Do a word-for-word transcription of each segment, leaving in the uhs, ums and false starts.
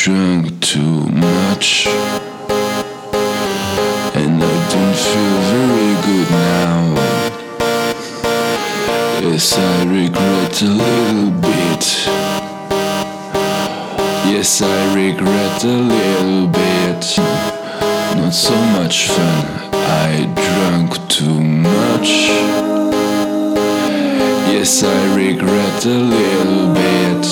drank too much, and I don't feel very good now. Yes, I regret a little bit. Yes, I regret a little bit. Not so much fun, I drank too much. Yes, I regret a little bit,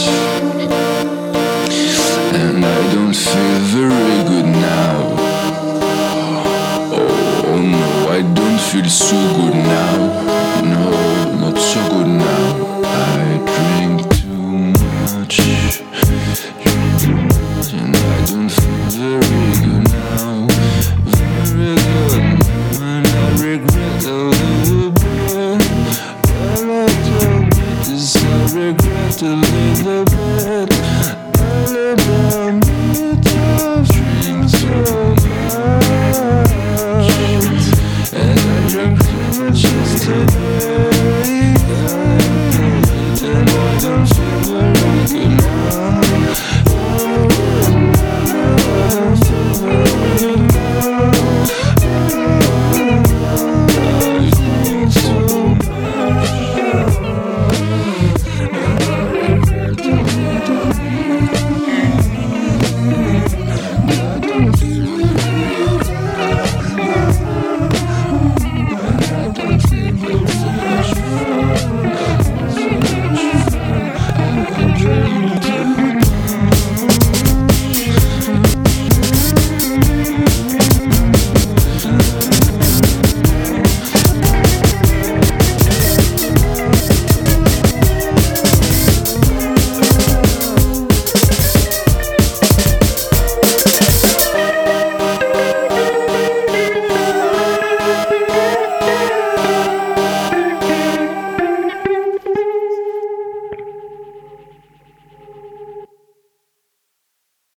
and I don't feel very good now. Oh no, I don't feel so good now.